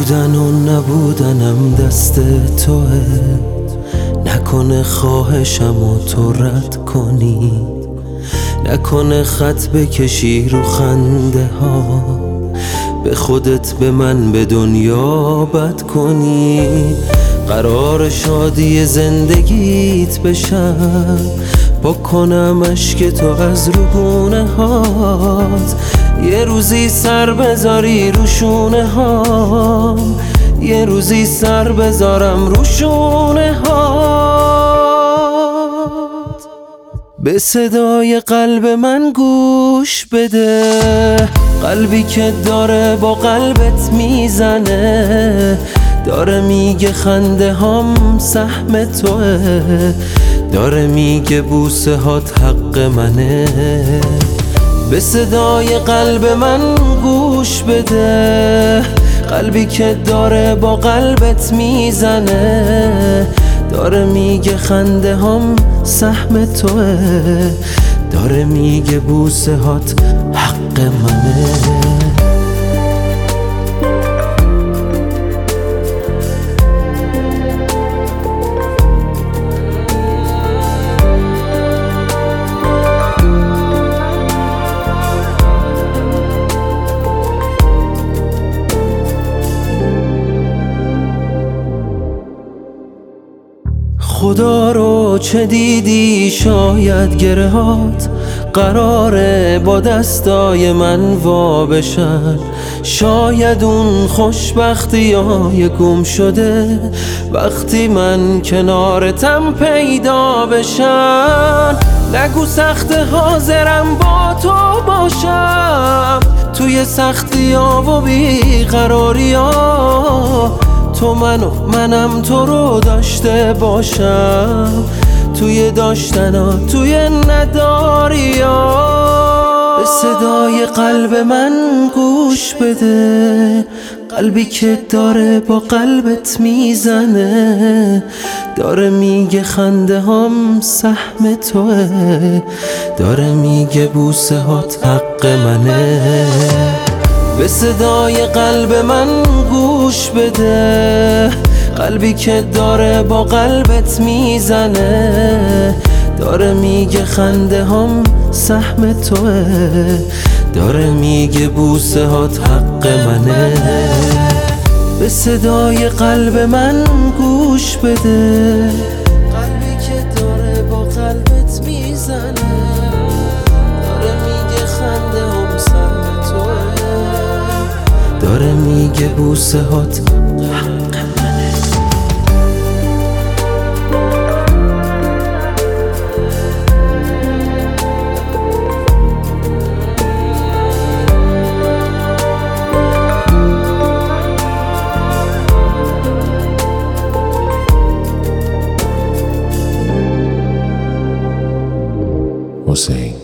بودن و نبودنم دست توه، نکنه خواهشم و تو رد کنی، نکنه خط بکشی رو خنده ها، به خودت به من به دنیا بد کنی. قرار شادی زندگیت بشم، با کنم اشک تو از روگونه هات، یه روزی سر بذاری رو شونه هام، یه روزی سر بذارم رو شونه هات. به صدای قلب من گوش بده، قلبی که داره با قلبت میزنه، داره میگه خنده هام سهم توه، داره میگه بوسه هات حق منه. به صدای قلب من گوش بده، قلبی که داره با قلبت میزنه، داره میگه خنده هام سهم توه، داره میگه بوسه هات حق منه. خدا رو چه دیدی شاید گرهات قراره با دستای من وا بشن، شاید اون خوشبختی های گم شده وقتی من کنارتم پیدا بشن. نگو سخت حاضرم با تو باشم توی سختی ها و بیقراری ها، تو منم تو رو داشته باشم توی داشتنا توی نداری ها. به صدای قلب من گوش بده، قلبی که داره با قلبت میزنه، داره میگه خنده هام سهم توه، داره میگه بوسه هات حق منه. به صدای قلب من گوش بده، قلبی که داره با قلبت میزنه، داره میگه خنده هام سهم توه، داره میگه بوسه هات حق منه. به صدای قلب من گوش بده، قلبی که داره با قلبت میزنه، داره میگه خنده هام سهم توه، داره میگه بوسه هات حق منه. حسین